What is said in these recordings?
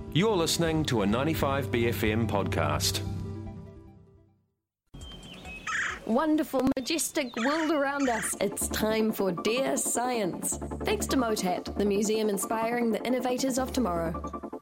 You're listening to a 95BFM podcast. Wonderful, majestic world around us. It's time for Dear Science. Thanks to MOTAT, the museum inspiring the innovators of tomorrow.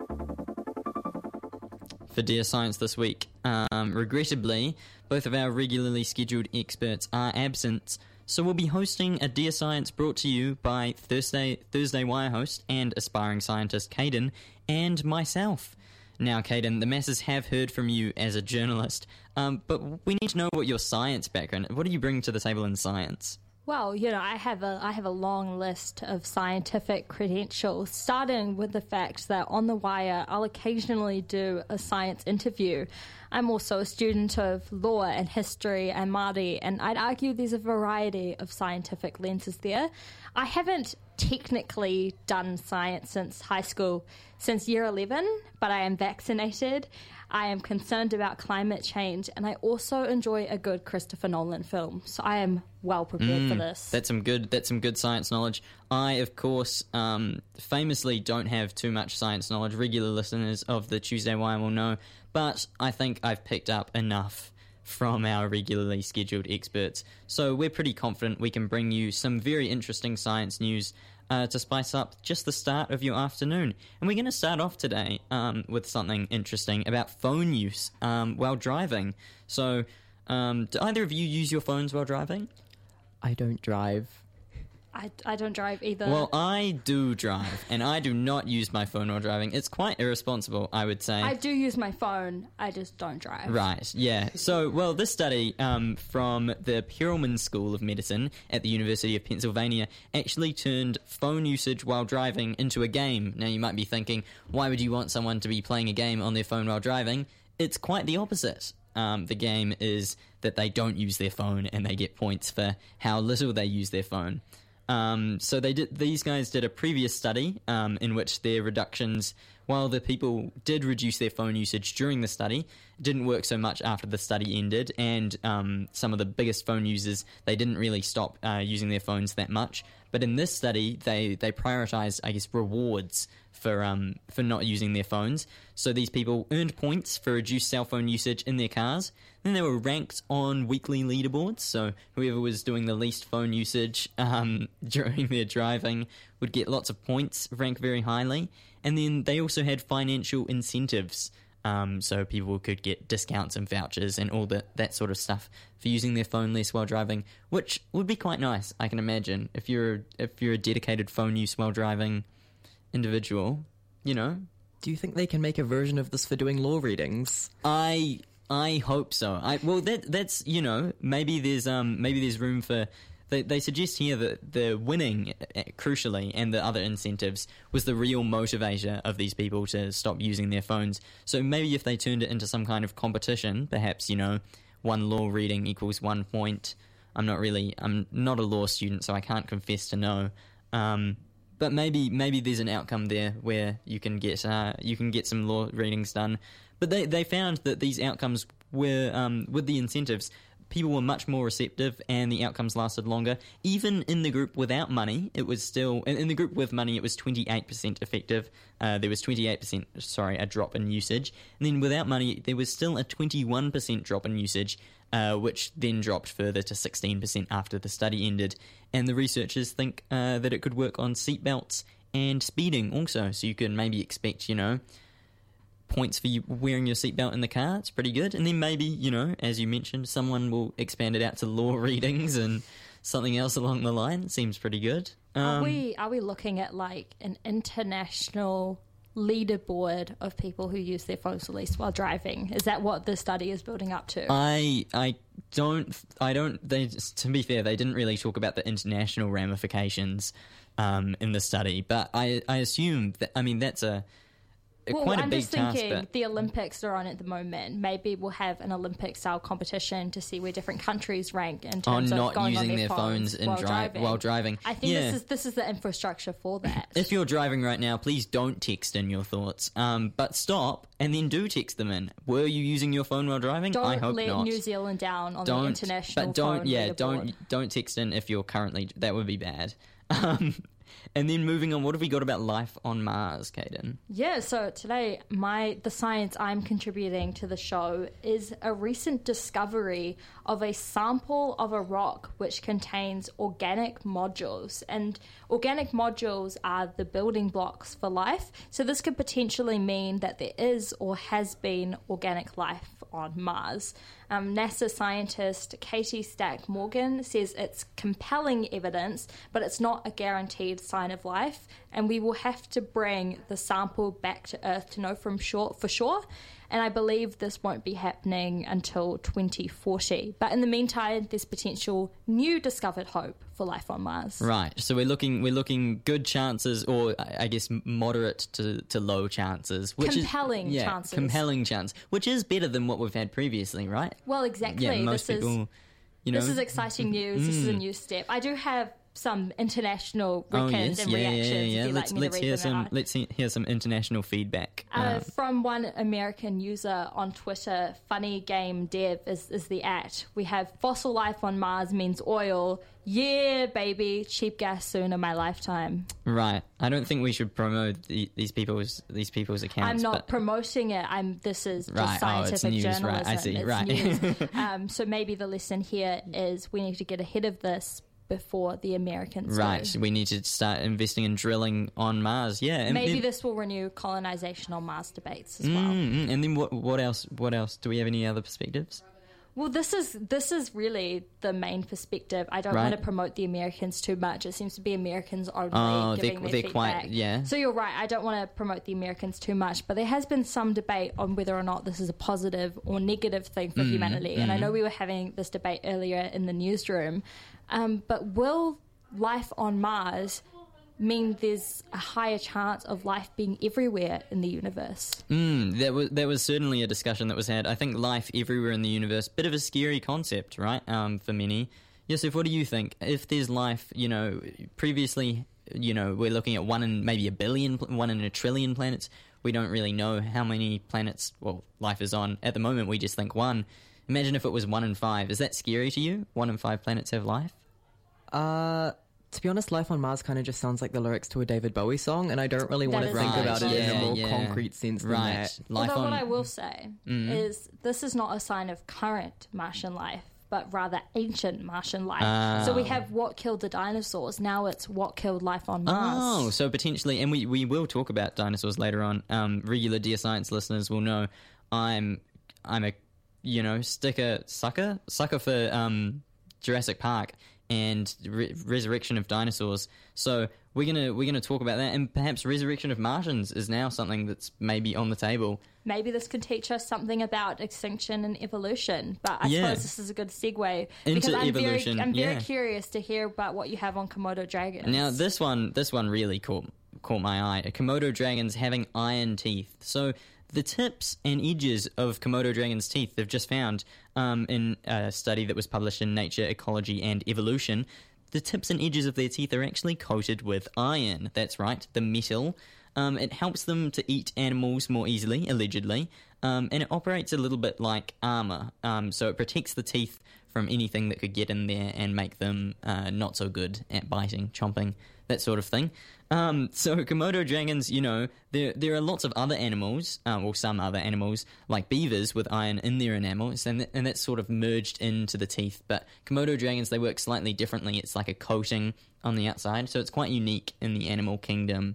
For Dear Science this week, regrettably, both of our regularly scheduled experts are absent, so we'll be hosting a Dear Science brought to you by Thursday Wire host and aspiring scientist Caden and myself. Now, Caden, the masses have heard from you as a journalist, but we need to know what your science background. What do you bring to the table in science? Well, I have a long list of scientific credentials, starting with the fact that on the Wire, I'll occasionally do a science interview. I'm also a student of law and history and Māori, and I'd argue there's a variety of scientific lenses there. I haven't technically done science since high school, since year 11, but I am vaccinated. I am concerned about climate change, and I also enjoy a good Christopher Nolan film. So I am well prepared for this. That's some good science knowledge. I, of course, famously don't have too much science knowledge. Regular listeners of the Tuesday Wire will know, but I think I've picked up enough from our regularly scheduled experts. So we're pretty confident we can bring you some very interesting science news to spice up just the start of your afternoon. And we're going to start off today with something interesting about phone use while driving. So, do either of you use your phones while driving? I don't drive. I don't drive either. Well, I do drive, and I do not use my phone while driving. It's quite irresponsible, I would say. I do use my phone, I just don't drive. Right, yeah. So, well, this study from the Perelman School of Medicine at the University of Pennsylvania actually turned phone usage while driving into a game. Now, you might be thinking, why would you want someone to be playing a game on their phone while driving? It's quite the opposite. The game is that they don't use their phone, and they get points for how little they use their phone. So these guys did a previous study in which their reductions, while the people did reduce their phone usage during the study, it didn't work so much after the study ended, and some of the biggest phone users, they didn't really stop using their phones that much. But in this study, they prioritized, I guess, rewards for not using their phones. So these people earned points for reduced cell phone usage in their cars. Then they were ranked on weekly leaderboards. So whoever was doing the least phone usage during their driving would get lots of points, rank very highly. And then they also had financial incentives. So people could get discounts and vouchers and all that sort of stuff for using their phone less while driving, which would be quite nice, I can imagine, if you're a dedicated phone use while driving individual, Do you think they can make a version of this for doing law readings? I hope so. That's maybe there's room for. They suggest here that the winning, crucially, and the other incentives was the real motivator of these people to stop using their phones. So maybe if they turned it into some kind of competition, perhaps, one law reading equals 1 point. I'm not a law student, so I can't confess to know. But maybe there's an outcome there where you can get some law readings done. But they found that these outcomes were, with the incentives, people were much more receptive and the outcomes lasted longer. Even in the group without money, it was still... In the group with money, it was 28% effective. There was 28%, a drop in usage. And then without money, there was still a 21% drop in usage, which then dropped further to 16% after the study ended. And the researchers think that it could work on seatbelts and speeding also. So you can maybe expect, points for you wearing your seatbelt in the car. It's pretty good. And then maybe, as you mentioned, someone will expand it out to law readings and something else along the line. It seems pretty good. Are we looking at like an international leaderboard of people who use their phones least while driving? Is that what the study is building up to? I don't. To be fair, they didn't really talk about the international ramifications in the study, but I assume that. I mean, that's quite a big task. I'm just thinking the Olympics are on at the moment. Maybe we'll have an Olympic-style competition to see where different countries rank in terms of not going using on their phones while driving. I think this is the infrastructure for that. If you're driving right now, please don't text in your thoughts. But stop and then do text them in. Were you using your phone while driving? I hope not. Don't let New Zealand down on the international phone leaderboard. Don't text in if you're currently. That would be bad. And then moving on, what have we got about life on Mars, Caden? Yeah, so today the science I'm contributing to the show is a recent discovery of a sample of a rock which contains organic modules. And organic modules are the building blocks for life. So this could potentially mean that there is or has been organic life on Mars. NASA scientist Katie Stack Morgan says it's compelling evidence, but it's not a guaranteed sign of life, and we will have to bring the sample back to Earth to know for sure. And I believe this won't be happening until 2040. But in the meantime, there's potential new discovered hope for life on Mars. Right. So we're looking good chances, or I guess moderate to low chances. Compelling chances. Compelling chance, which is better than what we've had previously, right? Well, exactly. Yeah, most people, this is exciting news. This is a new step. I do have some international reactions and reactions. Yeah. If you'd like me to read them out. Let's hear some international feedback. From one American user on Twitter, Funny Game Dev is the @ We have fossil life on Mars means oil. Yeah, baby, cheap gas soon in my lifetime. Right. I don't think we should promote these people's accounts. I'm not promoting it. This is just right. scientific it's news, journalism. Right. I see. It's right. news. So maybe the lesson here is we need to get ahead of this before the Americans do. Right, we need to start investing in drilling on Mars. Yeah, and maybe this will renew colonization on Mars debates as well. And then what else? What else? Do we have any other perspectives? Well, this is really the main perspective. I don't want to promote the Americans too much. It seems to be Americans only giving their feedback. So you're right. I don't want to promote the Americans too much, but there has been some debate on whether or not this is a positive or negative thing for humanity. And I know we were having this debate earlier in the newsroom. But will life on Mars mean there's a higher chance of life being everywhere in the universe? There was certainly a discussion that was had. I think life everywhere in the universe, bit of a scary concept, right? For many. Yosef, what do you think? If there's life, previously, we're looking at 1 in maybe 1 in a trillion planets. We don't really know how many planets, life is on. At the moment, we just think 1. Imagine if it was 1 in 5. Is that scary to you? 1 in 5 planets have life? To be honest, life on Mars kind of just sounds like the lyrics to a David Bowie song, and I don't really want to think about it in a more concrete sense than that. Although what I will say is this is not a sign of current Martian life, but rather ancient Martian life. So we have what killed the dinosaurs. Now it's what killed life on Mars. Oh, so potentially, and we will talk about dinosaurs later on. Regular Dear Science listeners will know I'm a sucker for Jurassic Park and resurrection of dinosaurs. So we're gonna talk about that, and perhaps resurrection of Martians is now something that's maybe on the table. Maybe this could teach us something about extinction and evolution. But I suppose this is a good segue because I'm very curious to hear about what you have on Komodo dragons. Now this one really caught my eye. Komodo dragons having iron teeth. So the tips and edges of Komodo dragons' teeth they've just found in a study that was published in Nature, Ecology and Evolution. The tips and edges of their teeth are actually coated with iron. That's right, the metal. It helps them to eat animals more easily, allegedly, and it operates a little bit like armor. So it protects the teeth from anything that could get in there and make them not so good at biting, chomping, that sort of thing. So Komodo dragons, there are lots of other animals, some other animals, like beavers with iron in their enamels, and that's sort of merged into the teeth. But Komodo dragons, they work slightly differently. It's like a coating on the outside, so it's quite unique in the animal kingdom.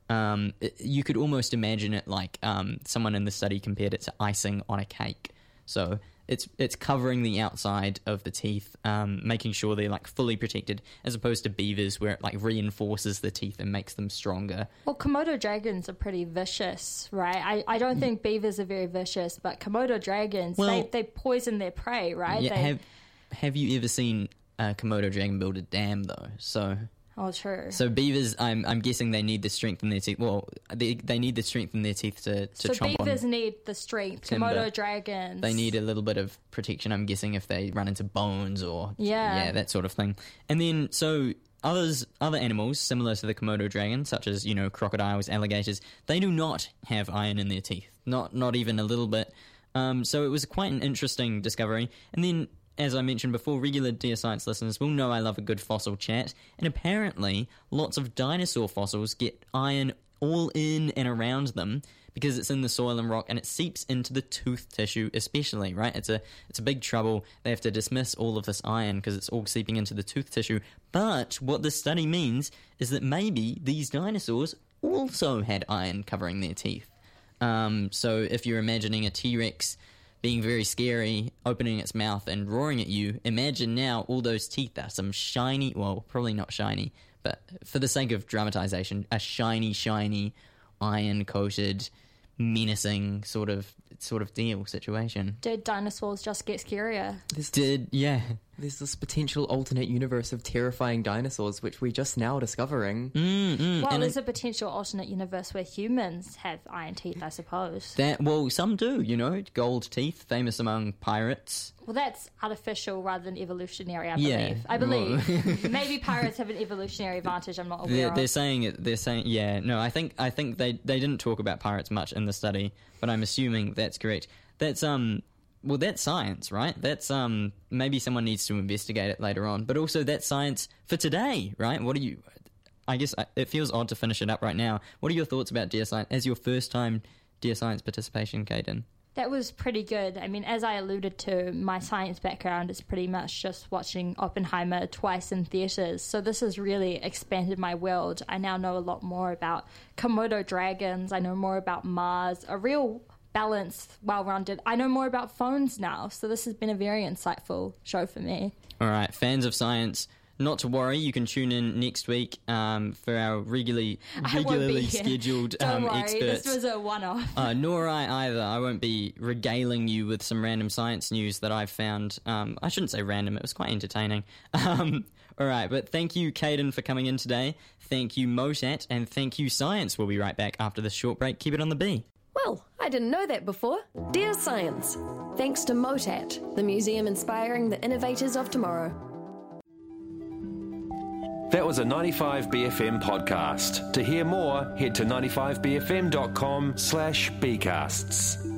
You could almost imagine it like someone in the study compared it to icing on a cake. So it's covering the outside of the teeth, making sure they're like fully protected, as opposed to beavers where it like reinforces the teeth and makes them stronger. Well, Komodo dragons are pretty vicious, right? I don't think beavers are very vicious, but Komodo dragons, they poison their prey, right? Yeah, have you ever seen a Komodo dragon build a dam though? Oh, true. So beavers, I'm guessing they need the strength in their teeth. Well, they need the strength in their teeth to chomp on. So beavers need the strength. Timber. Komodo dragons, they need a little bit of protection, I'm guessing, if they run into bones or that sort of thing. And then so other animals similar to the Komodo dragon, such as crocodiles, alligators, they do not have iron in their teeth. Not even a little bit. So it was quite an interesting discovery. And then as I mentioned before, regular Dear Science listeners will know I love a good fossil chat, and apparently lots of dinosaur fossils get iron all in and around them because it's in the soil and rock, and it seeps into the tooth tissue especially, right? It's a big trouble. They have to dismiss all of this iron because it's all seeping into the tooth tissue. But what this study means is that maybe these dinosaurs also had iron covering their teeth. So if you're imagining a T-Rex being very scary, opening its mouth and roaring at you, imagine now all those teeth are some shiny, well, probably not shiny, but for the sake of dramatization, a shiny, iron-coated, menacing sort of deal situation. Did dinosaurs just get scarier? There's this potential alternate universe of terrifying dinosaurs, which we're just now discovering. Well, there's a potential alternate universe where humans have iron teeth, I suppose. Well, some do, gold teeth, famous among pirates. Well, that's artificial rather than evolutionary, I believe. I believe. Maybe pirates have an evolutionary advantage I'm not aware of. They're saying, yeah. No, I think they didn't talk about pirates much in the study, but I'm assuming that's correct. That's well, that's science, right? That's maybe someone needs to investigate it later on, but also that's science for today, right? I guess it feels odd to finish it up right now. What are your thoughts about Dear Science as your first time Dear Science participation, Caden? That was pretty good. I mean, as I alluded to, my science background is pretty much just watching Oppenheimer twice in theatres, so this has really expanded my world. I now know a lot more about Komodo dragons, I know more about Mars, a real balanced, well-rounded. I know more about phones now, so this has been a very insightful show for me. All right, fans of science, not to worry, you can tune in next week for our regularly scheduled Don't worry, experts. This was a one-off. Nor I either. I won't be regaling you with some random science news that I've found. I shouldn't say random, it was quite entertaining. All right, but thank you, Caden, for coming in today. Thank you, Motat, and thank you, Science. We'll be right back after this short break. Keep it on the B. Well, I didn't know that before. Dear Science, thanks to Motat, the museum inspiring the innovators of tomorrow. That was a 95BFM podcast. To hear more, head to 95bfm.com/bcasts.